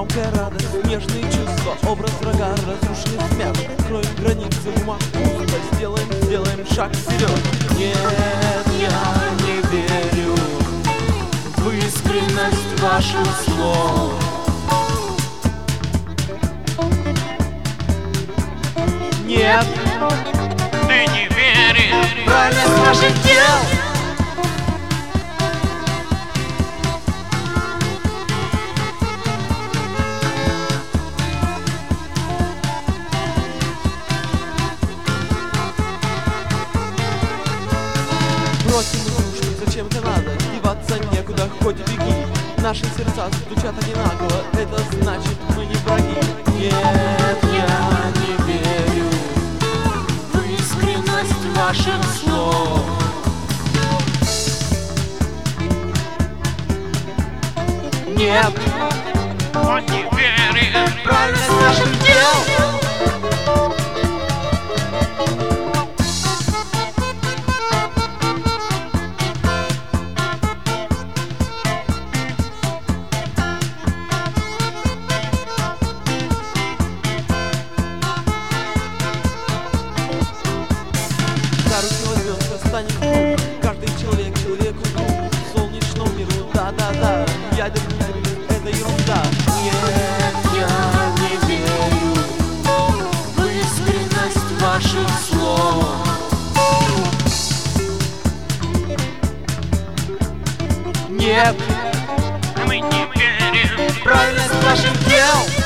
Мелкая радость, нежные чувства, образ врага, разрушенный смех. Кроем границы, в умах пусто, сделаем шаг вперед. Нет, я не верю в искренность ваших слов. Нет, Ты не веришь в правильность ваших дел. Бросим игрушки, зачем это надо? Деваться некуда, хоть и беги. Наши сердца стучат одинаково, это значит, мы не враги. Нет, я не верю в искренность ваших слов. Нет, Он не верит в правильность наших дел. За руки возьмемся, станем друг. Каждый человек человеку друг. Солнечному миру, да-да-да. Ядерный взрыв, это ерунда. Нет, я не верю в искренность ваших слов. Нет, Мы не верим в правильность ваших дел.